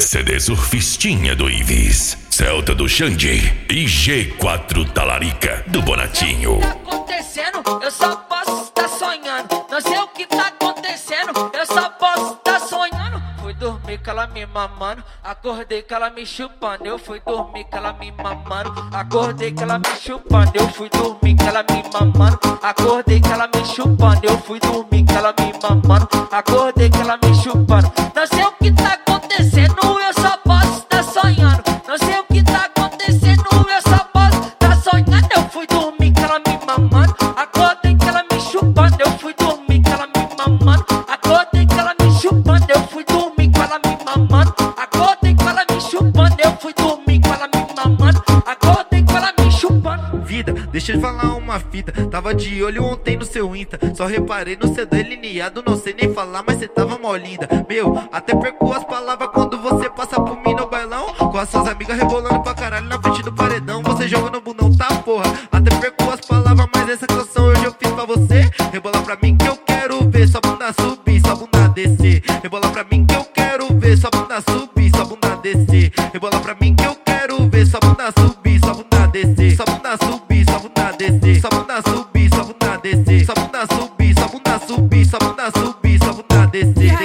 CD Surfistinha do Ives, Celta do Xande e G4 Talarica do Bonatinho. O que tá acontecendo? Eu só posso estar sonhando. Não sei o que tá acontecendo, eu só posso estar sonhando. Fui dormir com ela me mamando, acordei com ela me chupando. Eu fui dormir com ela me mamando, acordei com ela me chupando. Eu fui dormir com ela me mamando, acordei com ela me chupando. Eu fui dormir com ela me mamando, acordei com ela me chupando. Não sei o que tá acontecendo, eu só posso estar sonhando. Não sei o que tá acontecendo, eu só posso estar sonhando. Eu fui dormir com ela me mamando, acordei com ela me chupando. Eu fui dormir com ela me mamando, acordei com ela me chupando. Eu fui dormir com ela me mamando, acordei com ela me chupando. Eu fui dormir com ela me mamando, acordei com ela me chupando. Vida, deixa eu falar uma fita. Tava de olho ontem no seu Insta, só reparei no seu delineado. Não sei nem falar, mas cê tava mó linda. Meu, até perco as palavras quando você passa por mim no bailão, com as suas amigas rebolando pra caralho na frente do paredão. Você joga no bundão, tá porra. Até perco as palavras, mas essa canção hoje eu fiz pra você. Rebola pra mim que eu quero ver sua bunda subir, sua bunda descer. Rebola pra mim que eu quero ver sua bunda subir, sua bunda descer. Rebola pra mim que eu quero ver sua bunda subir, sua bunda descer. Sua bunda subir, sua bunda descer. Sua bunda subir, sua bunda descer. Sua bunda subir, sua bunda subir, sua bunda subir, sua bunda descer.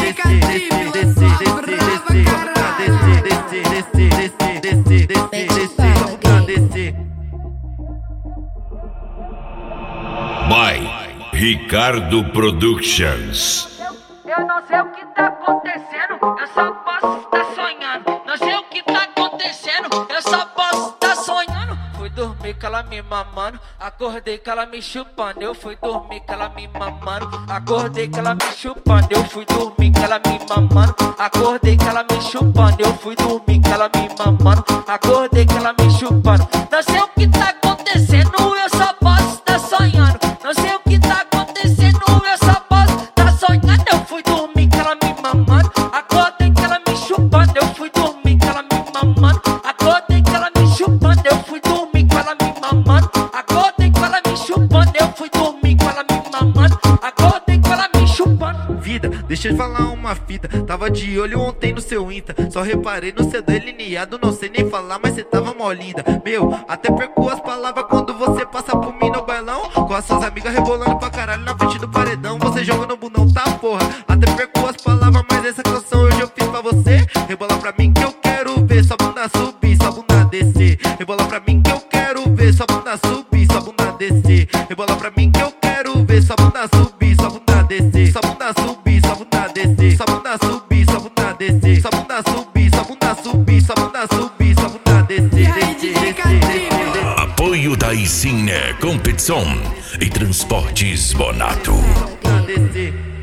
By Ricardo Productions. Eu não sei o que tá acontecendo, eu só posso estar sonhando. Não sei o que tá acontecendo, eu só posso estar sonhando. Fui dormir com ela me mamando, acordei com ela me chupando. Eu fui dormir com ela me mamando, acordei com ela me chupando. Eu fui dormir com ela me mamando, acordei com ela me chupando. Eu fui dormir com ela me mamando, acordei com ela me chupando. Não sei o que tá acontecendo, eu só posso estar sonhando. Não sei o que tá acontecendo, eu só posso estar sonhando. Eu fui dormir com ela me mamando, acordei com ela me chupando. Eu fui dormir com ela me mamando, acordei com ela me chupando. Eu fui dormir com ela me mamando, acordei com ela me chupando. Eu fui dormir com ela me mamando, acordei com ela me chupando. Vida, deixa eu falar uma fita. Tava de olho ontem no seu Insta, só reparei no seu delineado. Não sei nem falar, mas cê tava mó linda. Meu, até perco as palavras quando você passa por mim no bailão, com as suas amigas rebolando pra caralho na frente do paredão. Você joga no bundão, tá porra. Até perco as palavras, mas essa canção hoje eu fiz pra você. Rebola pra mim que eu quero ver sua bunda subir, sua bunda descer. Rebola pra mim que eu quero ver sua bunda subir, sua bunda descer. Rebola pra mim que eu quero ver sua bunda subir, sua bunda descer. Sua bunda subir, sua bunda descer. Sua bunda subir, sua bunda descer. Sua bunda subir, sua bunda subir, sua bunda subir, sua bunda descer. Apoio da Isine Competição e Transportes Bonato. Sua bunda descer.